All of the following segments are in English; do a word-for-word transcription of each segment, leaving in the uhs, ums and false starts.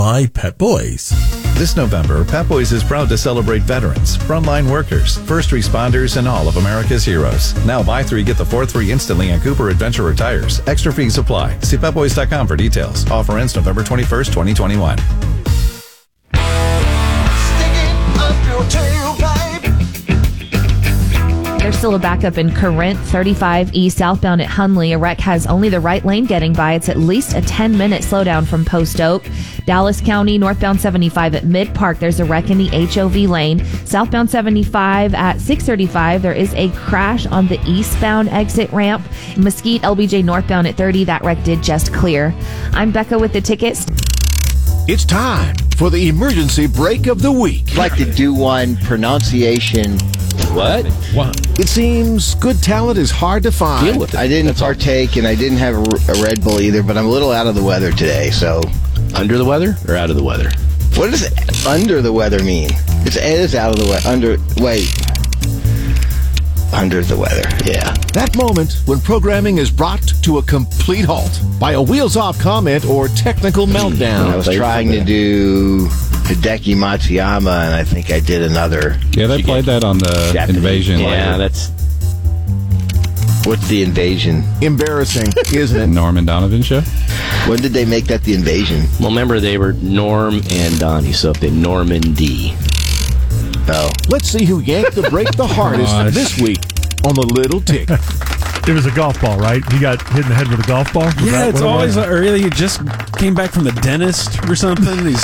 by Pep Boys. This November, Pep Boys is proud to celebrate veterans, frontline workers, first responders, and all of America's heroes. Now buy three, get the fourth free instantly on Cooper Adventurer tires. Extra fees apply. See pep boys dot com for details. Offer ends November twenty-first, twenty twenty-one. There's still a backup in Corinth, thirty-five E southbound at Hunley. A wreck has only the right lane getting by. It's at least a ten-minute slowdown from Post Oak. Dallas County, northbound seventy-five at Mid Park. There's a wreck in the H O V lane. Southbound seventy-five at six thirty-five. There is a crash on the eastbound exit ramp. Mesquite, L B J northbound at thirty. That wreck did just clear. I'm Becca with the tickets. It's time for the emergency break of the week. I'd like to do one pronunciation. What? Wow. It seems good talent is hard to find. Deal with it. I didn't That's partake, and I didn't have a, a Red Bull either, but I'm a little out of the weather today, so... Under the weather or out of the weather? What does under the weather mean? It's, it is out of the weather. Under... Wait. Under the weather. Yeah. That moment when programming is brought to a complete halt by a wheels-off comment or technical meltdown. I was trying to do Hideki Matsuyama, and I think I did another... Yeah, they played that on the Japanese. Invasion. Yeah, later. that's... What's the Invasion? Embarrassing, isn't it? Norman Donovan show. When did they make that the Invasion? Well, remember, they were Norm and Donnie, so if they Normandy. Oh. Let's see who yanked the break the hardest Gosh. this week on the Little Tick. It was a golf ball, right? He got hit in the head with a golf ball? Was Yeah, that it's what it always, was? or he just came back from the dentist or something. He's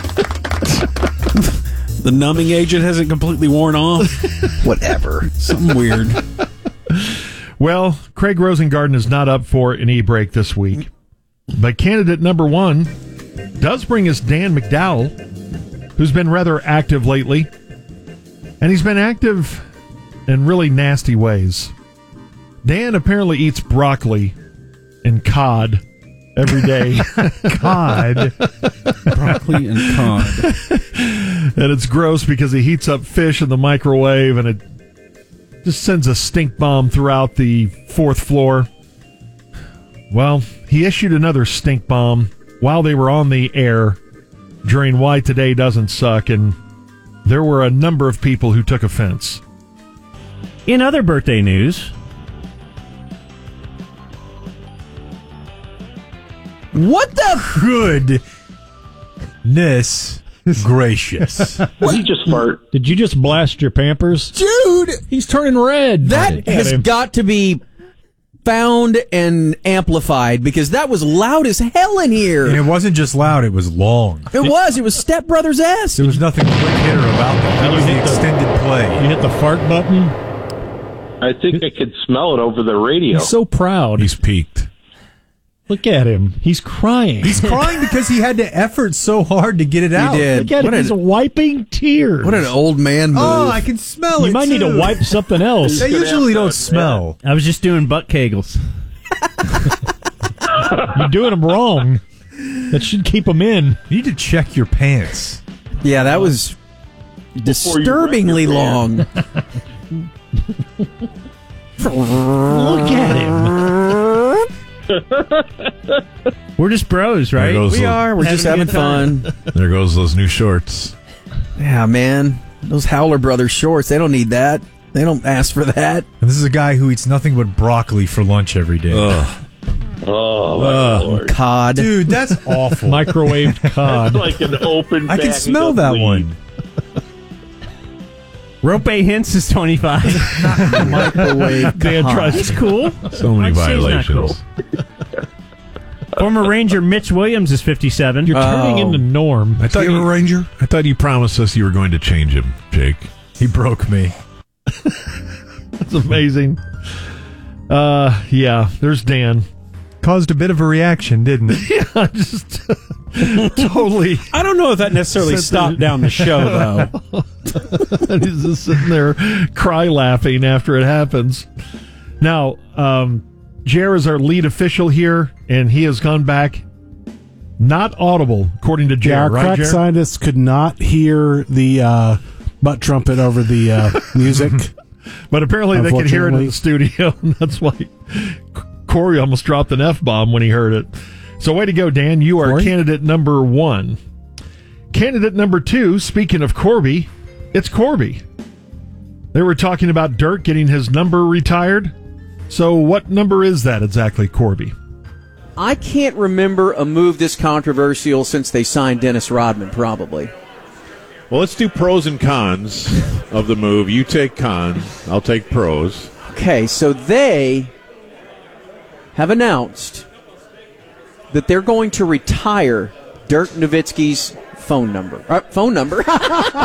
the numbing agent hasn't completely worn off. Whatever. Something weird. Well, Craig Rosengarten is not up for an e-break this week. But candidate number one does bring us Dan McDowell, who's been rather active lately. And he's been active in really nasty ways. Dan apparently eats broccoli and cod every day. Cod. Broccoli and cod. And it's gross because he heats up fish in the microwave and it just sends a stink bomb throughout the fourth floor. Well, he issued another stink bomb while they were on the air during Why Today Doesn't Suck, and there were a number of people who took offense. In other birthday news, What the Goodness gracious. did you just fart? Did you just blast your Pampers? dude? He's turning red. That Look at has him. got to be found and amplified because that was loud as hell in here. And it wasn't just loud, it was long. It was. It was Step Brothers S. There was nothing quick hitter about that. That was the extended play. You hit the fart button. I think I could smell it over the radio. He's so proud. He's peaked. Look at him. He's crying. He's crying because he had to effort so hard to get it out. He did. Look at What him. an- He's wiping tears. What an old man move. Oh, I can smell it. You might need too. to wipe something else. They usually don't smell. I was just doing butt kegels. You're doing them wrong. That should keep them in. You need to check your pants. Yeah, that was disturbingly long. Look at him. We're just bros, right? There goes We the- are. We're just Having having a good fun. There goes those new shorts. Yeah, man. Those Howler Brothers shorts, they don't need that. They don't ask for that. And this is a guy who eats nothing but broccoli for lunch every day. Ugh. Oh, my Ugh. Lord. Cod. Dude, that's awful. Microwaved cod. It's like an open I can bag smell of that weed. one. Rope Hints is twenty-five. Microwave Dan cod. tries. He's cool. So many I'd say he's not violations. cool. Former Ranger Mitch Williams is fifty-seven. You're turning Oh. into Norm. I thought you were a Ranger. I thought you promised us you were going to change him, Jake. He broke me. That's amazing. Uh, yeah, there's Dan. Caused a bit of a reaction, didn't it? Yeah, just totally. I don't know if that necessarily Sit stopped there. down the show, though. And he's just sitting there cry laughing after it happens. Now, um, Jer is our lead official here, and he has gone back. Not audible, according to Jer. Yeah, our right, crack Jer? scientists could not hear the uh, butt trumpet over the uh, music. But apparently they could hear it in the studio, and that's why Corey almost dropped an F-bomb when he heard it. So way to go, Dan. You are Corey? candidate number one. Candidate number two, speaking of Corby, it's Corby. They were talking about Dirk getting his number retired. So what number is that exactly, Corby? I can't remember a move this controversial since they signed Dennis Rodman, probably. Well, let's do pros and cons of the move. You take cons, I'll take pros. Okay, so they have announced that they're going to retire Dirk Nowitzki's phone number. Uh, phone number? What,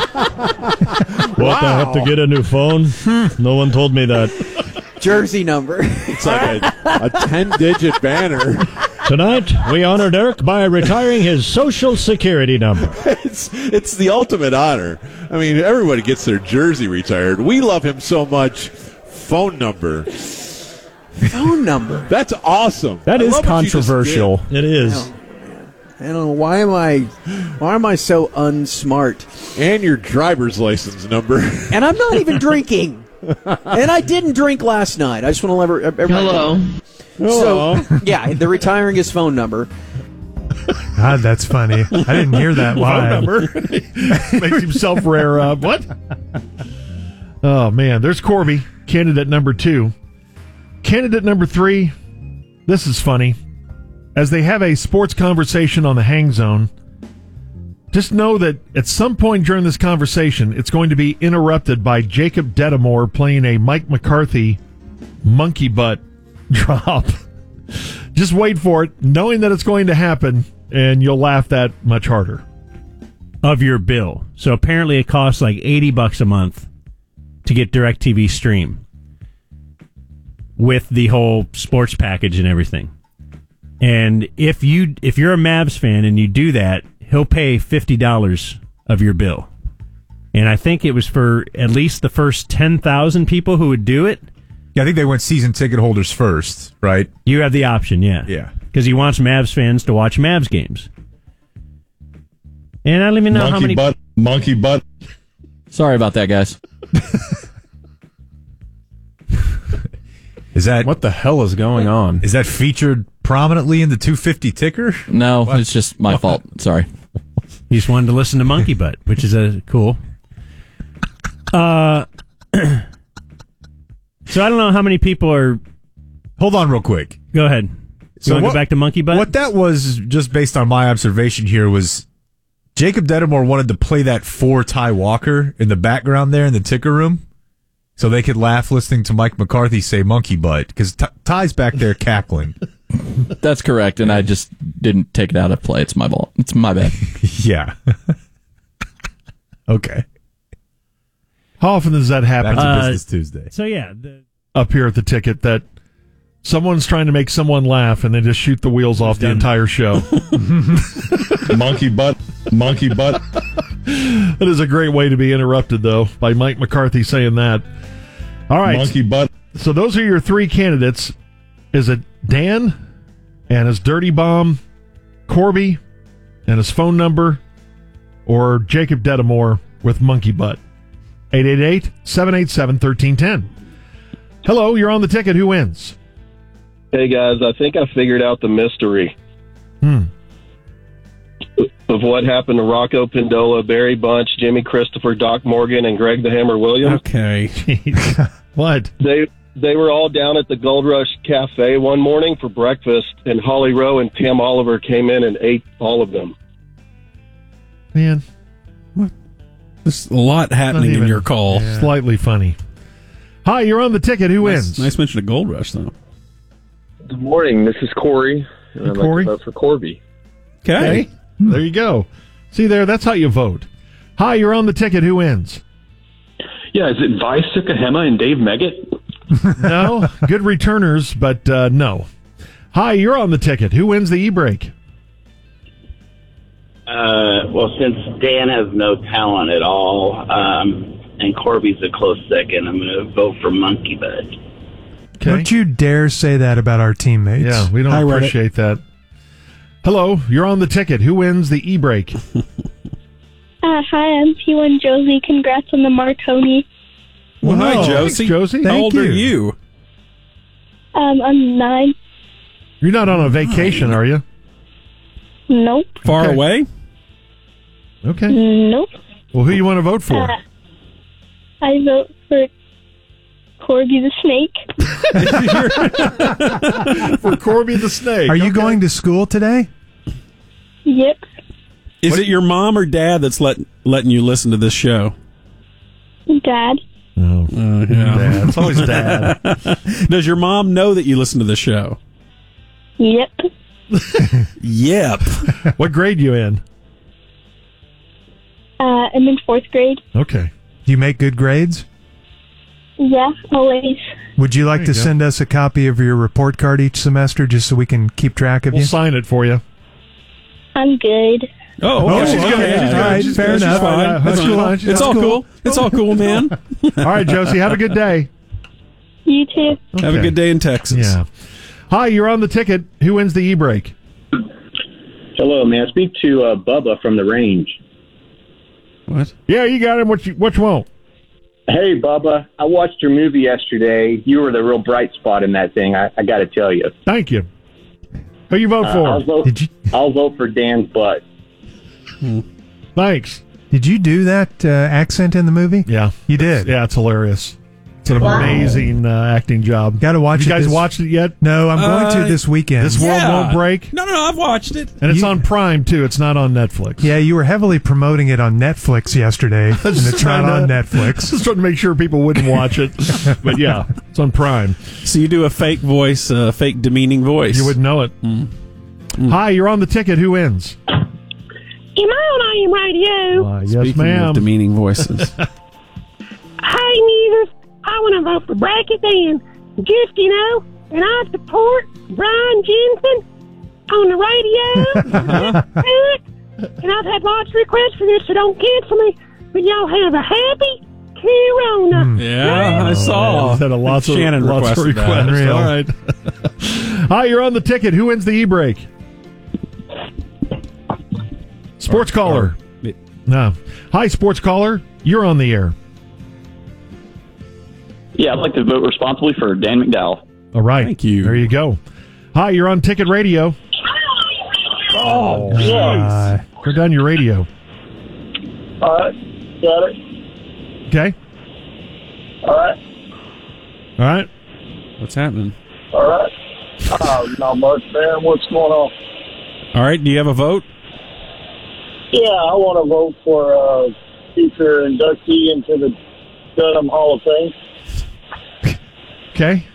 I have to get a new phone? No one told me that. Jersey number. It's like a, a ten-digit banner. Tonight, we honor Dirk by retiring his Social Security number. It's it's the ultimate honor. I mean, everybody gets their jersey retired. We love him so much. Phone number. Phone number. That's awesome. That I is love what you just controversial. did. It is. I don't know, why am I why am I so unsmart? And your driver's license number. And I'm not even drinking. And I didn't drink last night. I just want to let everybody Hello. know. So, yeah, they're retiring his phone number. God, that's funny. I didn't hear that Phone live. number. Makes himself rare up. What? Oh, man. There's Corby, candidate number two. Candidate number three, this is funny. As they have a sports conversation on the Hang Zone, just know that at some point during this conversation, it's going to be interrupted by Jacob Dedamore playing a Mike McCarthy monkey butt drop. Just wait for it, knowing that it's going to happen, and you'll laugh that much harder. Of your bill. So apparently it costs like eighty bucks a month to get DirecTV Stream with the whole sports package and everything. And if you if you're a Mavs fan and you do that, he'll pay fifty dollars of your bill. And I think it was for at least the first ten thousand people who would do it. Yeah, I think they went season ticket holders first, right? You have the option, yeah. Yeah. Because he wants Mavs fans to watch Mavs games. And I don't even know monkey how many... butt, monkey butt. Sorry about that, guys. Is that what the hell is going on? Is that featured prominently in the two fifty ticker? No, What? it's just my fault. Sorry. He just wanted to listen to Monkey Butt, which is a cool. Uh, so I don't know how many people are. Hold on, real quick. Go ahead. You So want to what- go back to Monkey Butt? What that was, just based on my observation here, was Jacob Dedamore wanted to play that for Ty Walker in the background there in the ticker room, so they could laugh listening to Mike McCarthy say monkey butt, because Ty- Ty's back there cackling. That's correct, and I just didn't take it out of play. It's my fault. It's my bad. Yeah. Okay. How often does that happen? Back to Uh, Business Tuesday. So yeah, the, Up here at the ticket, that someone's trying to make someone laugh and they just shoot the wheels off the entire show. Monkey butt, monkey butt. That is a great way to be interrupted, though, by Mike McCarthy saying that. All right. Monkey butt. So those are your three candidates. Is it Dan and his dirty bomb, Corby and his phone number, or Jacob Dedamore with monkey butt? eight eight eight, seven eight seven, one three one zero. Hello, you're on the ticket. Who wins? Hey, guys, I think I figured out the mystery Hmm. of what happened to Rocco Pindola, Barry Bunch, Jimmy Christopher, Doc Morgan, and Greg the Hammer Williams. okay. What? They they were all down at the Gold Rush Cafe one morning for breakfast, and Holly Rowe and Pam Oliver came in and ate all of them. Man, There's a lot happening Not even- in your call. yeah. Slightly funny. Hi, you're on the ticket. Who Nice, wins? nice mention of Gold Rush, though. Good morning. This is Corey. And I'd Corey? like to vote for Corby. Okay. There you go. See there, that's how you vote. Hi, you're on the ticket. Who wins? Yeah, is it Vice Sukahema and Dave Meggett? No. Good returners, but uh, no. Hi, you're on the ticket. Who wins the e-break? Uh, well, since Dan has no talent at all, um, and Corby's a close second, I'm going to vote for Monkey Butt. Don't you dare say that about our teammates. Yeah, we don't Hi, Reddit. appreciate that. Hello, you're on the ticket. Who wins the e-break? Uh, hi, I'm P one Josie. Congrats on the Marconi. Well, hi, Oh, Josie. thanks, Josie. How Thank old you. are you? Um, I'm nine. You're not on a vacation, are you? Nope. Far Okay. away? Okay. Nope. Well, who you want to vote for? Uh, I vote for Corby the Snake. For Corby the Snake. Are you going to school today? Yep. Is it your mom or dad that's let, letting you listen to this show? Dad. Oh, yeah. Dad. It's always Dad. Does your mom know that you listen to the show? Yep. Yep. What grade you in? Uh, I'm in fourth grade. Okay. Do you make good grades? Yeah, always. Would you like There to you go. send us a copy of your report card each semester just so we can keep track of We'll you? sign it for you. I'm good. Oh, Oh, okay. she's good. Okay. She's good. All right, She's fair good. She's enough. fine. That's That's cool. cool. It's That's all cool. cool. It's all cool, man. All right, Josie, have a good day. You too. Have a Okay. good day in Texas. Yeah. Hi, you're on the ticket. Who wins the e-break? Hello, may I speak to uh, Bubba from the range? What? Yeah, you got him. What you what you want? Hey, Bubba, I watched your movie yesterday. You were the real bright spot in that thing, I, I got to tell you. Thank you. Who you vote Uh, for? I'll, vote, Did you I'll vote for Dan's butt. Thanks. Did you do that uh, accent in the movie? Yeah. You did? Yeah, it's hilarious. It's an Wow. amazing uh, acting job. Got to watch you it. guys this- watched it yet? No, I'm going Uh, to this weekend. This World Yeah. Won't Break? No, no, no, I've watched it. And it's You- on Prime, too. It's not on Netflix. Yeah, you were heavily promoting it on Netflix yesterday, and it's not on Netflix. Just trying to make sure people wouldn't watch it. But yeah, it's on Prime. So you do a fake voice, uh, fake demeaning voice. You wouldn't know it. Hi, you're on the ticket. Who wins? Am I on I M Radio? Uh, yes, Speaking ma'am. of demeaning voices. Hey, niggas. I want to vote for Brackett and Gift, you know, and I support Brian Jensen on the radio. And I've had lots of requests for this, so don't cancel me. But y'all have a happy Corona. Yeah, I saw. I've had a lots of, Shannon lots of requested that. requests. Unreal. All right. Hi, you're on the ticket. Who wins the e-break? Sports caller. No. Hi, sports caller. You're on the air. Yeah, I'd like to vote responsibly for Dan McDowell. All right. Thank you. There you go. Hi, you're on Ticket Radio. Oh, Uh, Turn down your radio. All right, got it. Okay. All right, All right. What's happening? all right. Uh, not much, man. What's going on? All right, do you have a vote? Yeah, I want to vote for uh, future inductee into the Durham Hall of Fame. Okay.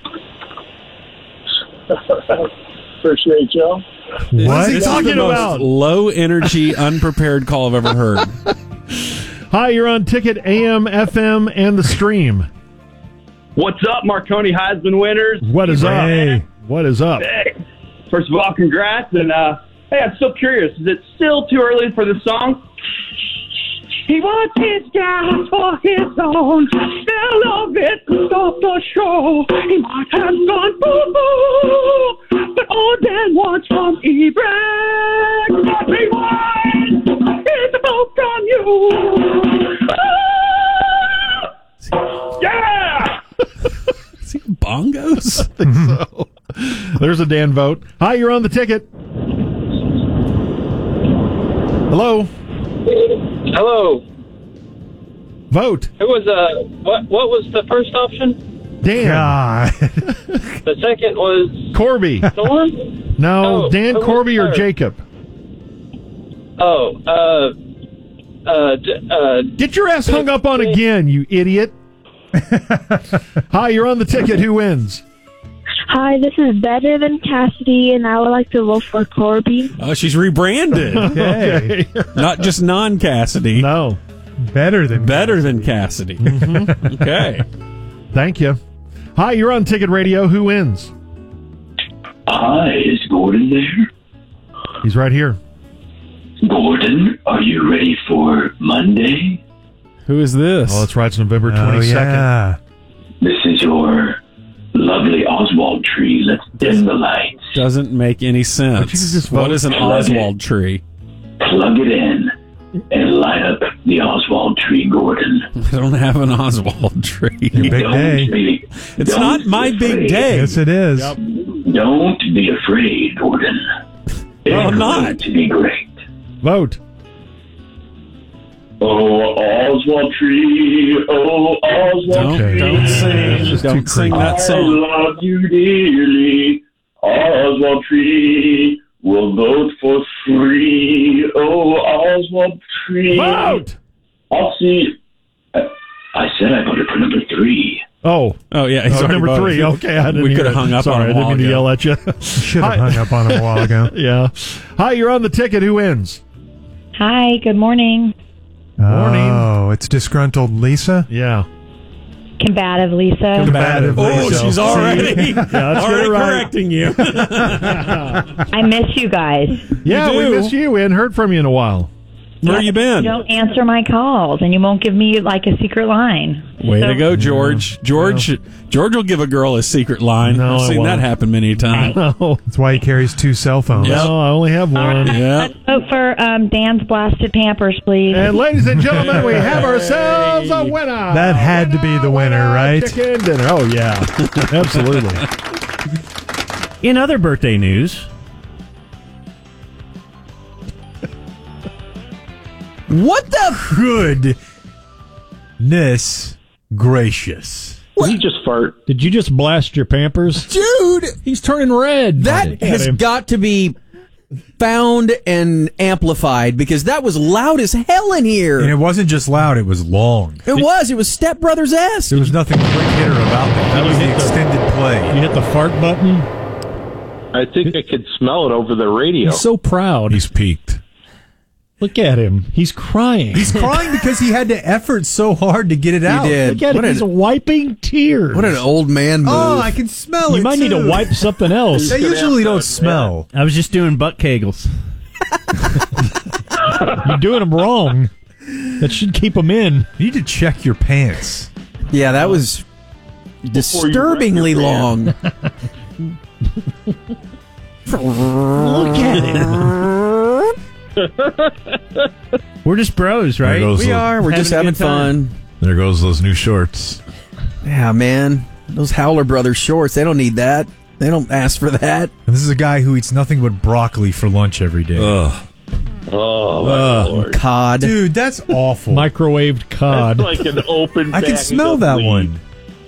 Appreciate y'all. What? This talking is the most about? low energy, unprepared call I've ever heard. Hi, you're on Ticket A M, F M, and the stream. What's up, Marconi Heisman winners? What is up? Hey. What is up? Hey, first of all, congrats. And uh, hey, I'm still curious. Is it still too early for the song? He wants his gas for his own. They'll love it. Stop the show. He might have gone boo-boo. But all Dan wants from E-Brand. What he wants is a vote from you. Ah! Yeah! Is he bongos? I think so. There's a Dan vote. Hi, you're on the ticket. Hello. Hello. Vote. Who was uh what what was the first option? Dan. God. The second was Corby. Norm? No, Oh, Dan who was Corby or third? Jacob? Oh, uh uh d- uh Get your ass hung up on again, you idiot. Hi, you're on the ticket. Who wins? Hi, this is Better Than Cassidy, and I would like to vote for Corby. Oh, she's rebranded. Okay. Not just non-Cassidy. No. Better than Better than Cassidy. Mm-hmm. Okay. Thank you. Hi, you're on Ticket Radio. Who wins? Hi, is Gordon there? He's right here. Gordon, are you ready for Monday? Who is this? Oh, that's right. It's November Oh, twenty-second. yeah. This is your lovely Oswald tree. Let's dim the lights. Doesn't make any sense. But you can just What vote. is an Plug it. Oswald tree? Plug it in and light up the Oswald tree, Gordon. I don't have an Oswald tree. Your big Don't day. be- It's don't not my be big afraid. day. Yes, it is. Don't be afraid, Gordon. It's No, I'm going not. to be great. Vote. Oh, Oswald Tree, oh, Oswald Don't, Tree. don't sing. Don't sing that I song. love you dearly. Oswald Tree will vote for free. Oh, Oswald Tree. Vote! I'll see. I, I said I voted for number three. Oh. Oh, yeah. he's Oh, already number voted. three. Okay, I didn't We hear could have it. hung up Sorry, on him a I while didn't mean to ago. yell at you. Should have hung up on him a while ago. Yeah. Hi, you're on the ticket. Who wins? Hi, good morning. Morning. Oh, it's disgruntled Lisa? Yeah. Combative Lisa. Combative Oh, Lisa. she's already, See? Yeah, let's get already it right. correcting you. I miss you guys. Yeah, You we do. missed you. We hadn't heard from you in a while. Where you been? You don't answer my calls, and you won't give me like a secret line. Way So- to go, George. George George will give a girl a secret line. No, I've I seen won't. that happen many times. No. That's why he carries two cell phones. No, I only have one. Yeah. Let's vote for um, Dan's Blasted Pampers, please. And ladies and gentlemen, we have ourselves a winner. That had to be the winner, right? Chicken dinner. Oh, yeah. Absolutely. In other birthday news, What the? Goodness gracious. Did you just fart? Did you just blast your Pampers? Dude, He's turning red. that has him. got to be found and amplified because that was loud as hell in here. And it wasn't just loud, it was long. It was. It was Step Brothers esque. There was nothing quick hitter about that. That was the extended play. You hit the fart button? I think I could smell it over the radio. He's so proud. He's peaked. Look at him. He's crying. He's crying because he had to effort so hard to get it out. did. Look at What him. an- He's wiping tears. What an old man move. Oh, I can smell it. You might need too. to wipe something else. They usually don't smell. I was just doing butt kegels. You're doing them wrong. That should keep them in. You need to check your pants. Yeah, that was disturbingly long. Look at him. We're just bros, right? There goes We the- are. We're just Having a having good time. fun. There goes those new shorts. Yeah, man. Those Howler Brothers shorts, they don't need that. They don't ask for that. And this is a guy who eats nothing but broccoli for lunch every day. Ugh. Oh, my Ugh. Lord. Cod. Dude, that's awful. Microwaved cod. That's like an open I can bag smell of that weed. one.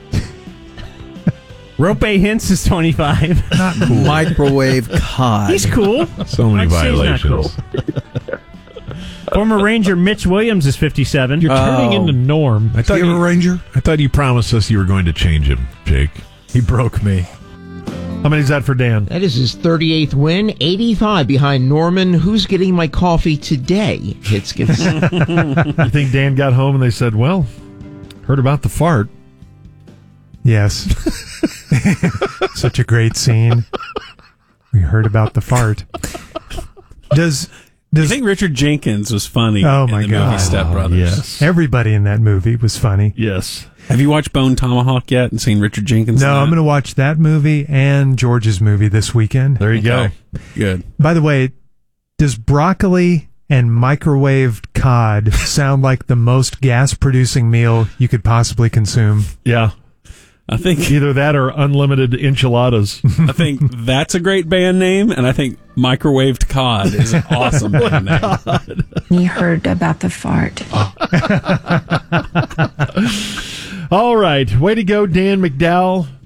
Rope Hints is twenty-five. Not cool. Microwave cod. He's cool. So many I'd say he's not violations. Former Ranger Mitch Williams is fifty-seven. You're turning Oh. into Norm. I thought you, Ranger? I thought you promised us you were going to change him, Jake. He broke me. How many is that for Dan? That is his thirty-eighth win, eighty-five behind Norman. Who's getting my coffee today? Hitskins. You think Dan got home and they said, well, heard about the fart. Yes. Such a great scene. We heard about the fart. Does I think Richard Jenkins was funny. Oh, in my the movie God. Step Oh, Brothers. yes. Everybody in that movie was funny. Yes. Have you watched Bone Tomahawk yet and seen Richard Jenkins? No, in that? I'm going to watch that movie and George's movie this weekend. There you Okay. Good. By the way, does broccoli and microwaved cod sound like the most gas-producing meal you could possibly consume? go. Yeah. I think Either that or unlimited enchiladas. I think that's a great band name, and I think Microwaved Cod is an awesome band name. He heard about the fart. All right. Way to go, Dan McDowell.